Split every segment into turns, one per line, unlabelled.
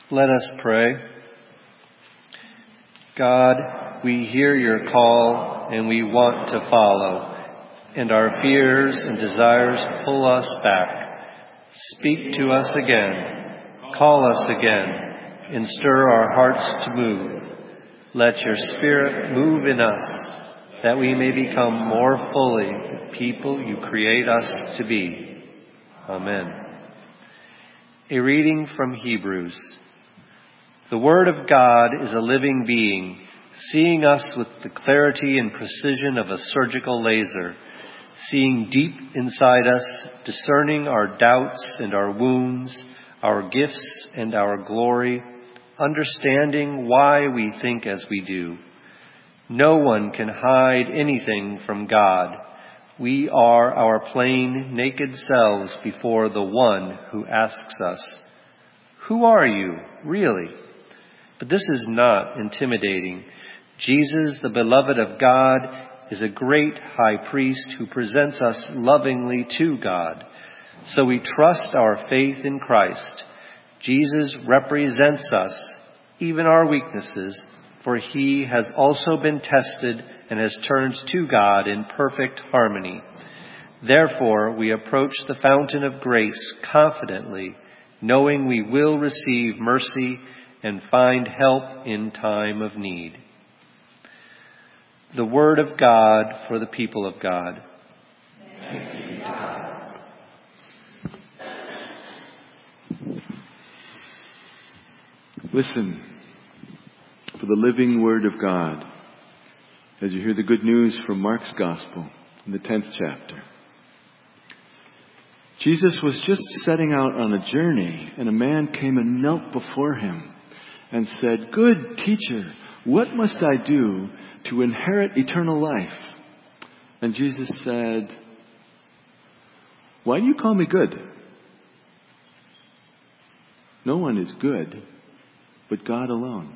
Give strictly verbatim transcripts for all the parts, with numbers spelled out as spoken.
Let us pray. God, we hear your call and we want to follow, and our fears and desires pull us back. Speak to us again, call us again, and stir our hearts to move. Let your Spirit move in us, that we may become more fully the people you create us to be. Amen. A reading from Hebrews. The Word of God is a living being, seeing us with the clarity and precision of a surgical laser, seeing deep inside us, discerning our doubts and our wounds, our gifts and our glory, understanding why we think as we do. No one can hide anything from God. We are our plain, naked selves before the one who asks us, "Who are you, really?" But this is not intimidating. Jesus, the beloved of God, is a great high priest who presents us lovingly to God. So we trust our faith in Christ. Jesus represents us, even our weaknesses, for he has also been tested and has turned to God in perfect harmony. Therefore, we approach the fountain of grace confidently, knowing we will receive mercy and find help in time of need. The word of God for the people of God. Thanks be to God.
Listen for the living word of God as you hear the good news from Mark's Gospel in the tenth chapter. Jesus was just setting out on a journey, and a man came and knelt before him and said, "Good teacher, what must I do to inherit eternal life?" And Jesus said, "Why do you call me good? No one is good but God alone."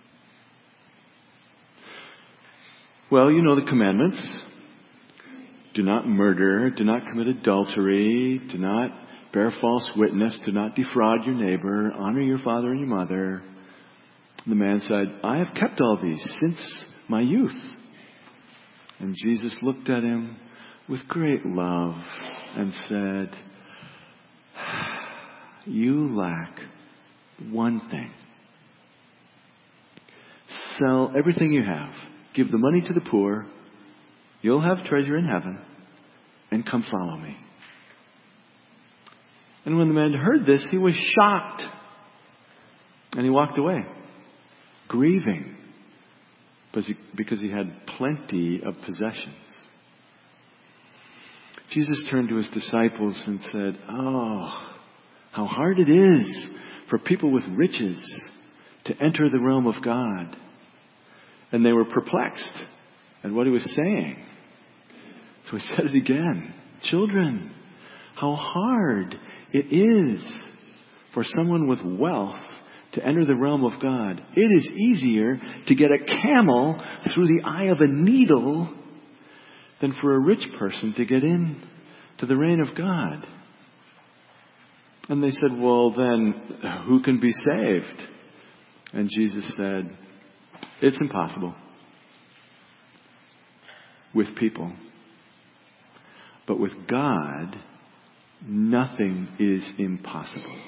Well, you know the commandments. Do not murder, do not commit adultery, do not bear false witness, do not defraud your neighbor, honor your father and your mother. The man said, "I have kept all these since my youth." And Jesus looked at him with great love and said, "You lack one thing. Sell everything you have. Give the money to the poor. You'll have treasure in heaven. And come follow me." And when the man heard this, he was shocked. And he walked away, grieving, because he, because he had plenty of possessions. Jesus turned to his disciples and said, "Oh, how hard it is for people with riches to enter the realm of God." And they were perplexed at what he was saying. So he said it again. "Children, how hard it is for someone with wealth to enter the realm of God. It is easier to get a camel through the eye of a needle than for a rich person to get in to the reign of God." And they said, "Well, then who can be saved?" And Jesus said, "It's impossible with people. But with God, nothing is impossible."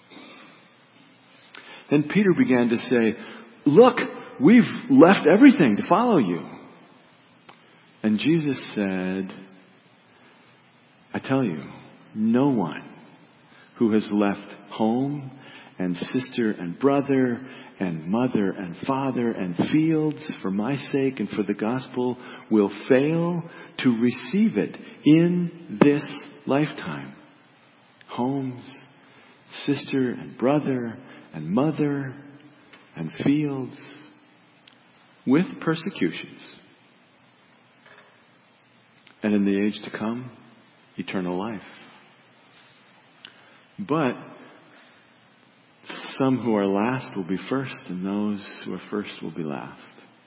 Then Peter began to say, "Look, we've left everything to follow you." And Jesus said, "I tell you, no one who has left home and sister and brother and mother and father and fields for my sake and for the gospel will fail to receive it in this lifetime. Homes, sister and brother and mother and fields, with persecutions. And in the age to come, eternal life. But some who are last will be first, and those who are first will be last."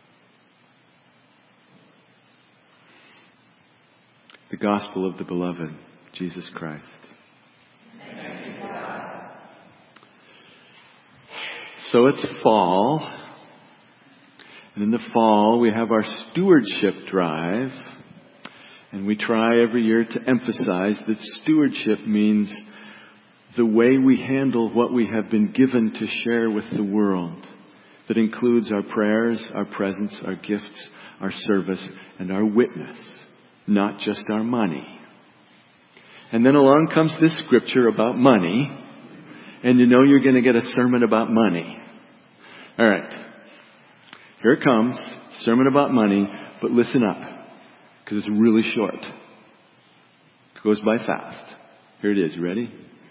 The gospel of the beloved Jesus Christ. So it's fall. And in the fall, we have our stewardship drive. And we try every year to emphasize that stewardship means the way we handle what we have been given to share with the world. That includes our prayers, our presence, our gifts, our service, and our witness. Not just our money. And then along comes this scripture about money. And you know you're going to get a sermon about money. All right. Here it comes. Sermon about money. But listen up. Because it's really short. It goes by fast. Here it is. You ready?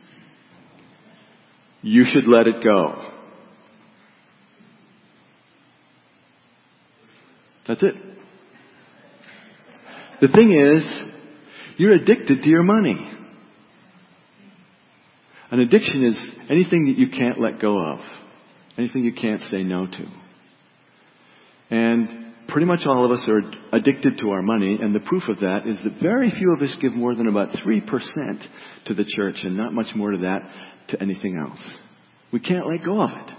You should let it go. That's it. The thing is, you're addicted to your money. An addiction is anything that you can't let go of. Anything you can't say no to. And pretty much all of us are addicted to our money, and the proof of that is that very few of us give more than about three percent to the church, and not much more to that to anything else. We can't let go of it.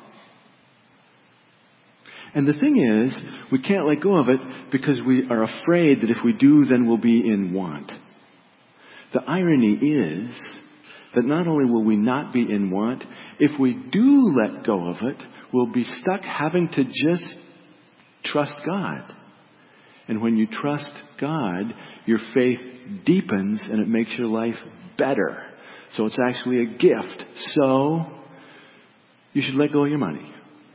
And the thing is, we can't let go of it because we are afraid that if we do, then we'll be in want. The irony is that not only will we not be in want, if we do let go of it, we'll be stuck having to just trust God. And when you trust God, your faith deepens and it makes your life better. So it's actually a gift. So you should let go of your money.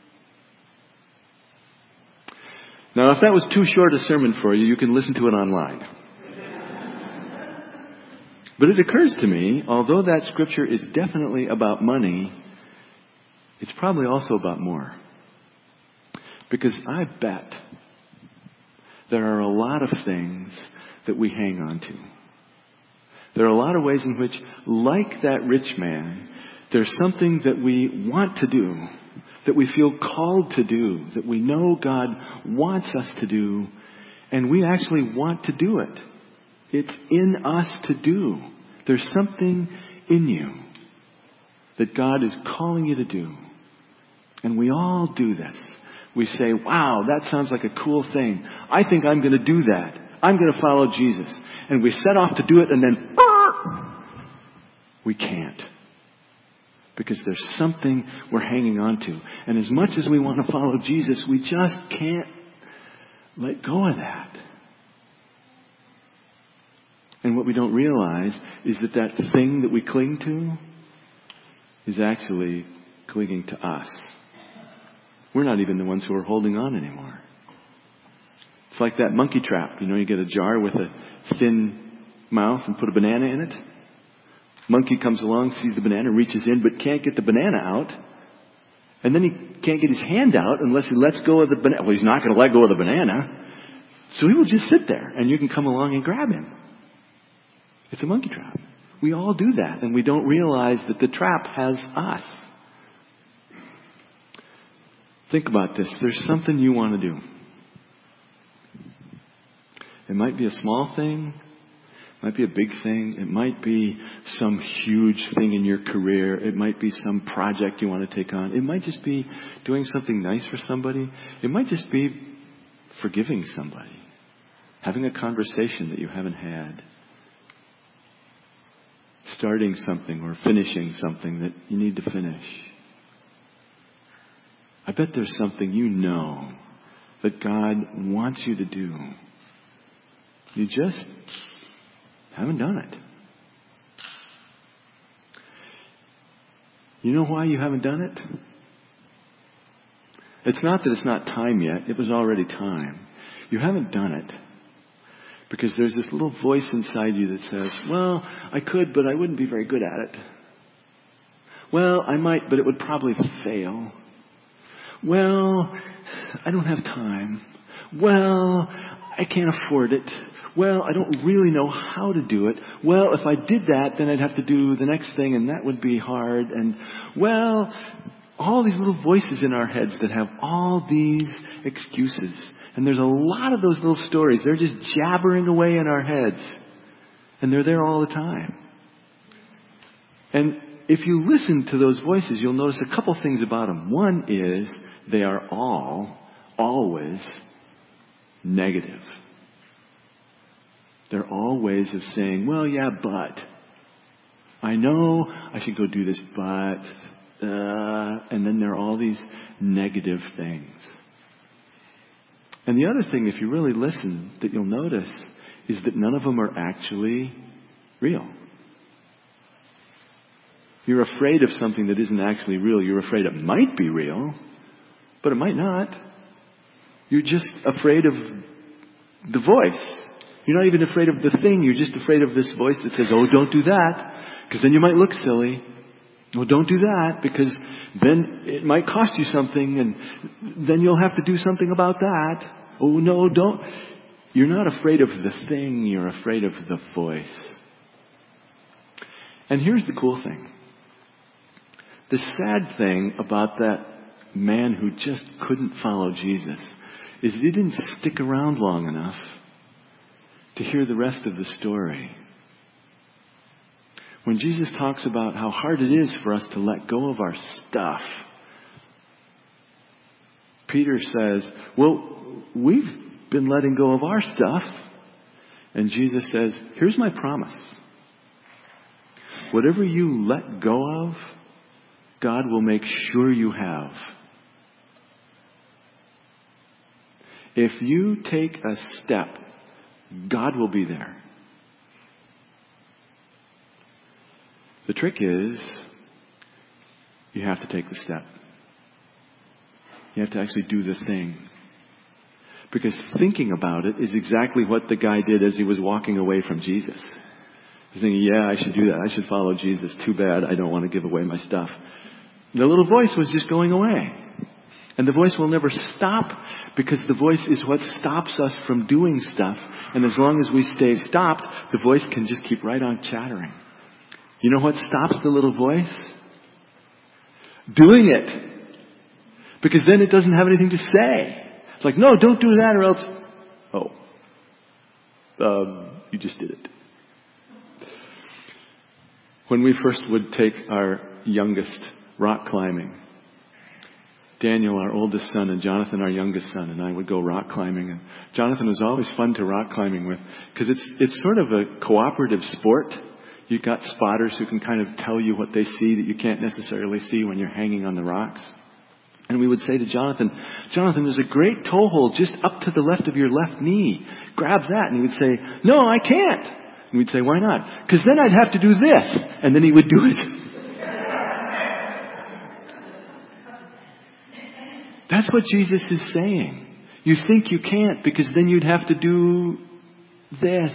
Now, if that was too short a sermon for you, you can listen to it online. But it occurs to me, although that scripture is definitely about money, it's probably also about more. Because I bet there are a lot of things that we hang on to. There are a lot of ways in which, like that rich man, there's something that we want to do, that we feel called to do, that we know God wants us to do, and we actually want to do it. It's in us to do. There's something in you that God is calling you to do. And we all do this. We say, wow, that sounds like a cool thing. I think I'm going to do that. I'm going to follow Jesus. And we set off to do it and then we can't. Because there's something we're hanging on to. And as much as we want to follow Jesus, we just can't let go of that. And what we don't realize is that that thing that we cling to is actually clinging to us. We're not even the ones who are holding on anymore. It's like that monkey trap. You know, you get a jar with a thin mouth and put a banana in it. Monkey comes along, sees the banana, reaches in, but can't get the banana out. And then he can't get his hand out unless he lets go of the banana. Well, he's not going to let go of the banana. So he will just sit there and you can come along and grab him. It's a monkey trap. We all do that and we don't realize that the trap has us. Think about this. There's something you want to do. It might be a small thing. It might be a big thing. It might be some huge thing in your career. It might be some project you want to take on. It might just be doing something nice for somebody. It might just be forgiving somebody. Having a conversation that you haven't had. Starting something or finishing something that you need to finish. I bet there's something you know that God wants you to do. You just haven't done it. You know why you haven't done it? It's not that it's not time yet. It was already time. You haven't done it because there's this little voice inside you that says, well, I could, but I wouldn't be very good at it. Well, I might, but it would probably fail. Well, I don't have time. Well, I can't afford it. Well, I don't really know how to do it. Well, if I did that, then I'd have to do the next thing, and that would be hard. And, well, all these little voices in our heads that have all these excuses. And there's a lot of those little stories. They're just jabbering away in our heads. And they're there all the time. And if you listen to those voices, you'll notice a couple things about them. One is they are all, always negative. They're all ways of saying, well, yeah, but. I know I should go do this, but. Uh, and then there are all these negative things. And the other thing, if you really listen, that you'll notice is that none of them are actually real. You're afraid of something that isn't actually real. You're afraid it might be real, but it might not. You're just afraid of the voice. You're not even afraid of the thing. You're just afraid of this voice that says, oh, don't do that, because then you might look silly. Well, don't do that, because then it might cost you something, and then you'll have to do something about that. Oh, no, don't. You're not afraid of the thing. You're afraid of the voice. And here's the cool thing. The sad thing about that man who just couldn't follow Jesus is he didn't stick around long enough to hear the rest of the story. When Jesus talks about how hard it is for us to let go of our stuff, Peter says, well, we've been letting go of our stuff. And Jesus says, here's my promise. Whatever you let go of, God will make sure you have. If you take a step, God will be there. The trick is, you have to take the step. You have to actually do the thing. Because thinking about it is exactly what the guy did as he was walking away from Jesus. He's thinking, yeah, I should do that. I should follow Jesus. Too bad I don't want to give away my stuff. The little voice was just going away. And the voice will never stop, because the voice is what stops us from doing stuff. And as long as we stay stopped, the voice can just keep right on chattering. You know what stops the little voice? Doing it. Because then it doesn't have anything to say. It's like, no, don't do that or else... Oh. Um, you just did it. When we first would take our youngest rock climbing, Daniel, our oldest son, and Jonathan, our youngest son, and I would go rock climbing. And Jonathan was always fun to rock climbing with, because it's it's sort of a cooperative sport. You've got spotters who can kind of tell you what they see that you can't necessarily see when you're hanging on the rocks. And we would say to Jonathan, Jonathan, there's a great toe hold just up to the left of your left knee. Grab that. And he would say, no, I can't. And we'd say, why not? Because then I'd have to do this. And then he would do it. That's what Jesus is saying. You think you can't because then you'd have to do this.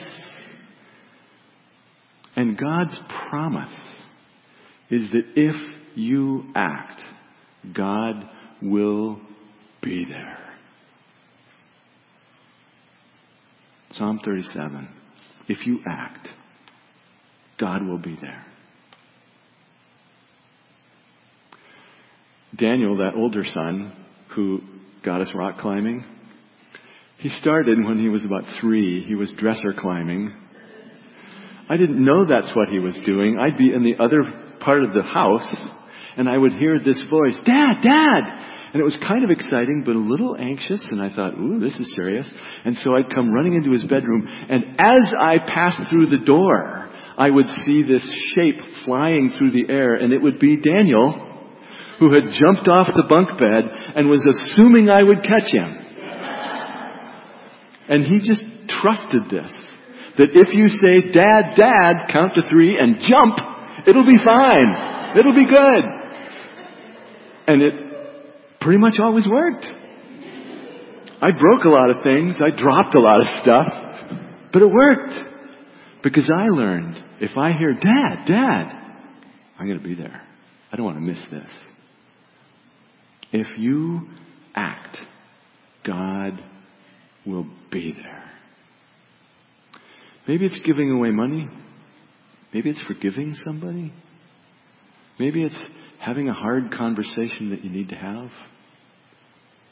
And God's promise is that if you act, God will be there. Psalm thirty-seven. If you act, God will be there. Daniel, that older son who got us rock climbing, he started when he was about three. He was dresser climbing. I didn't know that's what he was doing. I'd be in the other part of the house, and I would hear this voice, Dad, Dad! And it was kind of exciting, but a little anxious, and I thought, ooh, this is serious. And so I'd come running into his bedroom, and as I passed through the door, I would see this shape flying through the air, and it would be Daniel, who had jumped off the bunk bed and was assuming I would catch him. And he just trusted this. That if you say, Dad, Dad, count to three and jump, it'll be fine. It'll be good. And it pretty much always worked. I broke a lot of things. I dropped a lot of stuff. But it worked. Because I learned, if I hear, Dad, Dad, I'm going to be there. I don't want to miss this. If you act, God will be there. Maybe it's giving away money. Maybe it's forgiving somebody. Maybe it's having a hard conversation that you need to have.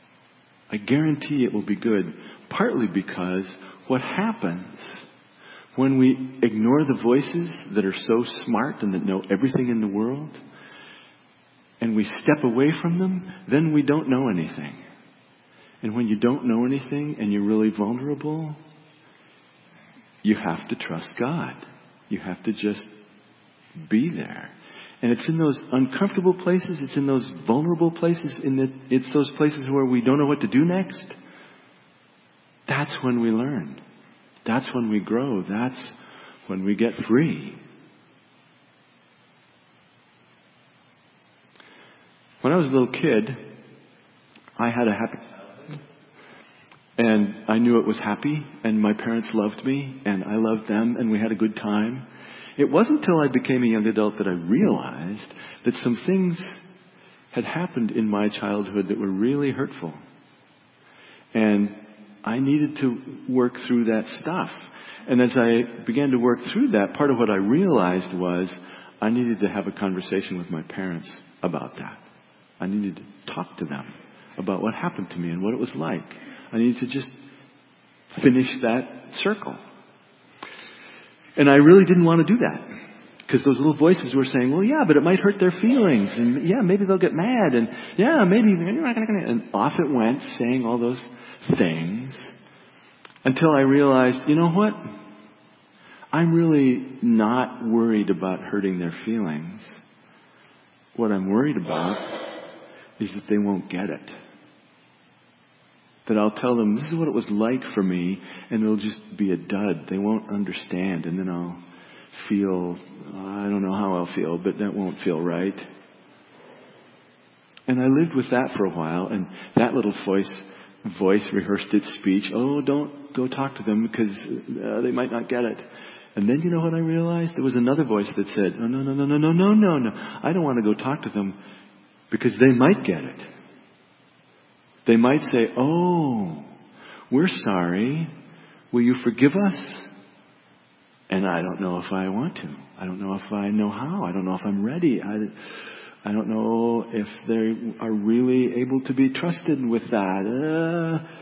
I guarantee it will be good, partly because what happens When we ignore the voices that are so smart and that know everything in the world, and we step away from them, then we don't know anything. And when you don't know anything and you're really vulnerable, you have to trust God. You have to just be there. And it's in those uncomfortable places, it's in those vulnerable places, in the, it's those places where we don't know what to do next. That's when we learn. That's when we grow. That's when we get free. When I was a little kid, I had a happy childhood. And I knew it was happy, and my parents loved me, and I loved them, and we had a good time. It wasn't until I became a young adult that I realized that some things had happened in my childhood that were really hurtful. And I needed to work through that stuff. And as I began to work through that, part of what I realized was I needed to have a conversation with my parents about that. I needed to talk to them about what happened to me and what it was like. I needed to just finish that circle. And I really didn't want to do that. Because those little voices were saying, well, yeah, but it might hurt their feelings. And yeah, maybe they'll get mad. And yeah, maybe you're not going to. And off it went, saying all those things. Until I realized, you know what? I'm really not worried about hurting their feelings. What I'm worried about is that they won't get it. That I'll tell them, this is what it was like for me, and it'll just be a dud. They won't understand, and then I'll feel, I don't know how I'll feel, but that won't feel right. And I lived with that for a while, and that little voice voice rehearsed its speech. Oh, don't go talk to them because uh, they might not get it. And then you know what I realized? There was another voice that said, oh, no, no, no, no, no, no, no, no. I don't want to go talk to them because they might get it. They might say, oh, we're sorry. Will you forgive us? And I don't know if I want to. I don't know if I know how. I don't know if I'm ready. I, I don't know if they are really able to be trusted with that. Uh,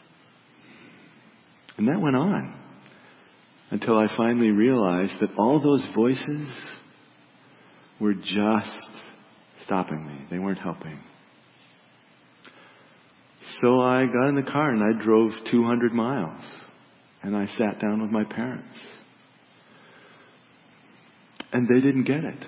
and that went on until I finally realized that all those voices were just stopping me. They weren't helping. So I got in the car and I drove two hundred miles and I sat down with my parents. And they didn't get it.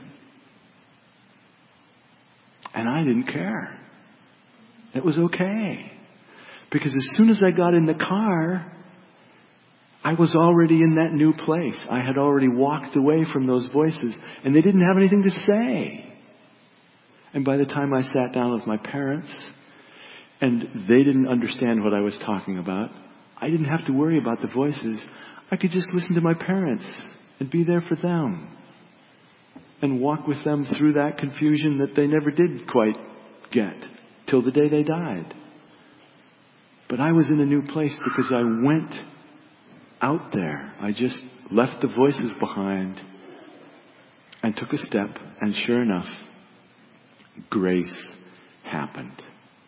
And I didn't care. It was okay. Because as soon as I got in the car, I was already in that new place. I had already walked away from those voices and they didn't have anything to say. And by the time I sat down with my parents, and they didn't understand what I was talking about, I didn't have to worry about the voices. I could just listen to my parents and be there for them and walk with them through that confusion that they never did quite get till the day they died. But I was in a new place because I went out there. I just left the voices behind and took a step, and sure enough, grace happened.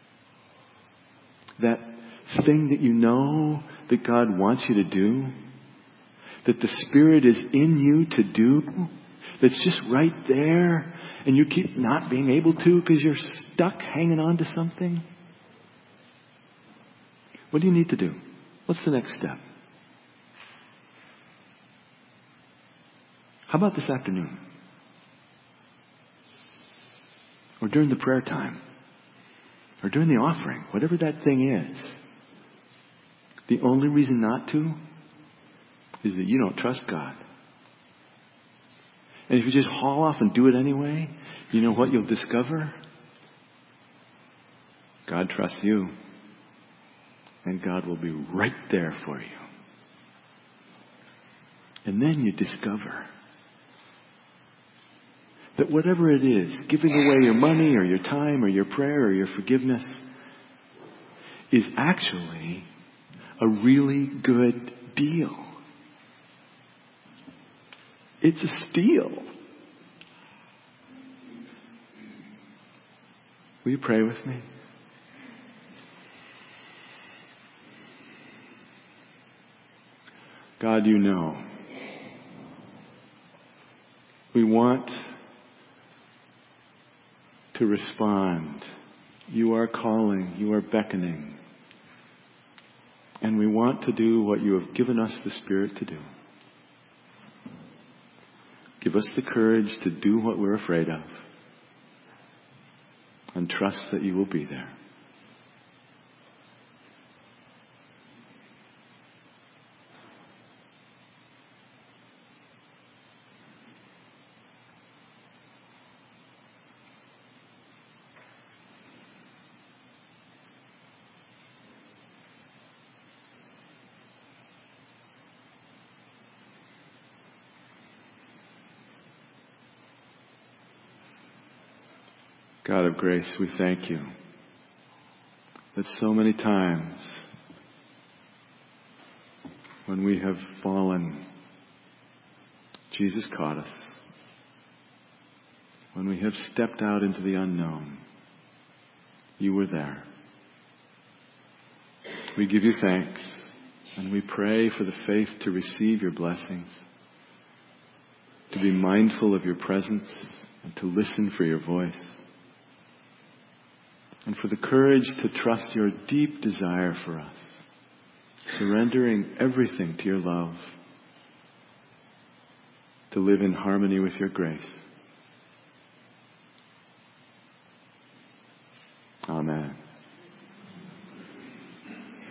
That thing that you know that God wants you to do, that the Spirit is in you to do, that's just right there, and you keep not being able to because you're stuck hanging on to something. What do you need to do? What's the next step? How about this afternoon? Or during the prayer time? Or during the offering, whatever that thing is. The only reason not to is that you don't trust God. And if you just haul off and do it anyway, you know what you'll discover? God trusts you. And God will be right there for you. And then you discover that whatever it is, giving away your money or your time or your prayer or your forgiveness, is actually a really good deal. It's a steal. Will you pray with me? God, you know We want to respond. You are calling. You are beckoning. And we want to do what you have given us the Spirit to do. Give us the courage to do what we're afraid of. And trust that you will be there. God of grace, we thank you that so many times when we have fallen, Jesus caught us. When we have stepped out into the unknown, you were there. We give you thanks and we pray for the faith to receive your blessings, to be mindful of your presence and to listen for your voice. And for the courage to trust your deep desire for us, surrendering everything to your love, to live in harmony with your grace.